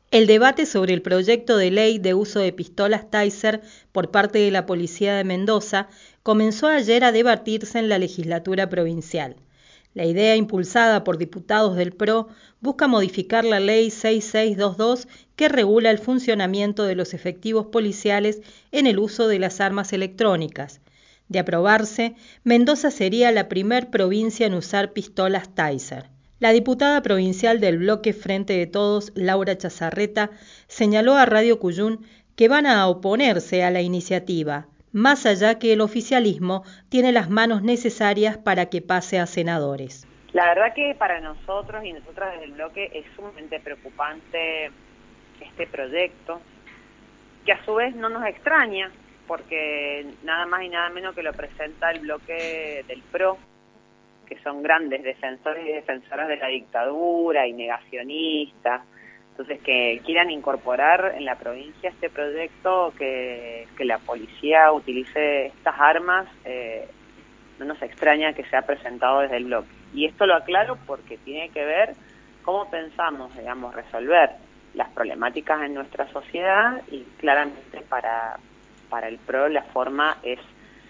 El debate sobre el proyecto de ley de uso de pistolas Taser por parte de la Policía de Mendoza comenzó ayer a debatirse en la legislatura provincial. La idea, impulsada por diputados del PRO, busca modificar la Ley 6622 que regula el funcionamiento de los efectivos policiales en el uso de las armas electrónicas. De aprobarse, Mendoza sería la primer provincia en usar pistolas Taser. La diputada provincial del bloque Frente de Todos, Laura Chazarreta, señaló a Radio Cuyún que van a oponerse a la iniciativa, más allá que el oficialismo tiene las manos necesarias para que pase a senadores. La verdad que para nosotros y nosotras desde el bloque es sumamente preocupante este proyecto, que a su vez no nos extraña, porque nada más y nada menos que lo presenta el bloque del PRO, que son grandes defensores y defensoras de la dictadura y negacionistas. Entonces, que quieran incorporar en la provincia este proyecto, que la policía utilice estas armas, no nos extraña que sea presentado desde el bloque. Y esto lo aclaro porque tiene que ver cómo pensamos, digamos, resolver las problemáticas en nuestra sociedad, y claramente para el PRO la forma es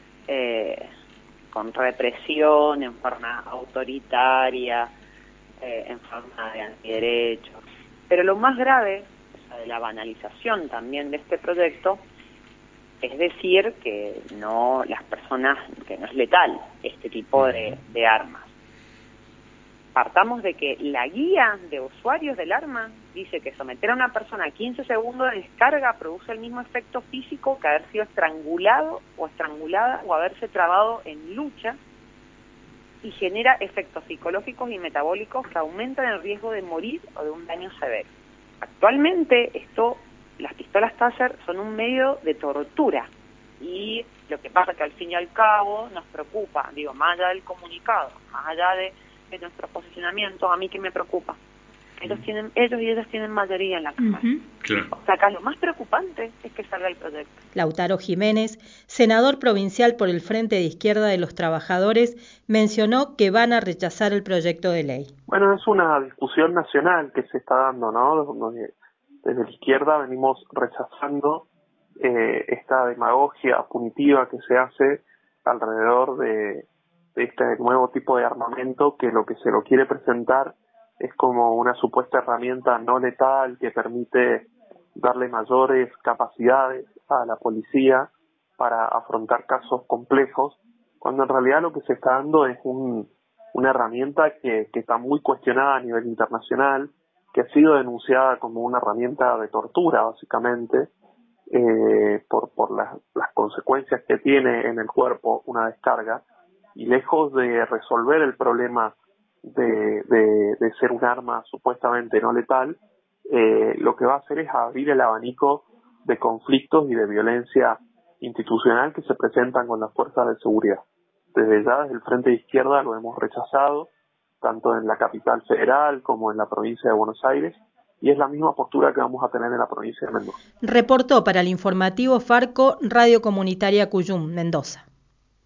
con represión, en forma autoritaria, en forma de antiderechos. Pero lo más grave, o sea, de la banalización también de este proyecto, es decir que no, las personas, que no es letal este tipo de armas. Partamos de que la guía de usuarios del arma dice que someter a una persona a 15 segundos de descarga produce el mismo efecto físico que haber sido estrangulado o estrangulada o haberse trabado en lucha, y genera efectos psicológicos y metabólicos que aumentan el riesgo de morir o de un daño severo. Actualmente las pistolas Taser son un medio de tortura, y lo que pasa que al fin y al cabo nos preocupa, digo, más allá del comunicado, más allá de nuestro posicionamiento, a mí que me preocupa. Ellos y ellas tienen mayoría en la Cámara. Claro. O sea, acá lo más preocupante es que salga el proyecto. Lautaro Jiménez, senador provincial por el Frente de Izquierda de los Trabajadores, mencionó que van a rechazar el proyecto de ley. Bueno, es una discusión nacional que se está dando, ¿no? Desde la izquierda venimos rechazando esta demagogia punitiva que se hace alrededor de este nuevo tipo de armamento, que lo que se lo quiere presentar es como una supuesta herramienta no letal que permite darle mayores capacidades a la policía para afrontar casos complejos, cuando en realidad lo que se está dando es una herramienta que está muy cuestionada a nivel internacional, que ha sido denunciada como una herramienta de tortura, básicamente, por las consecuencias que tiene en el cuerpo una descarga, y lejos de resolver el problema de ser un arma supuestamente no letal, lo que va a hacer es abrir el abanico de conflictos y de violencia institucional que se presentan con las fuerzas de seguridad. Desde ya, desde el Frente de Izquierda, lo hemos rechazado, tanto en la capital federal como en la provincia de Buenos Aires, y es la misma postura que vamos a tener en la provincia de Mendoza. Reportó para el informativo Farco, Radio Comunitaria Cuyum, Mendoza.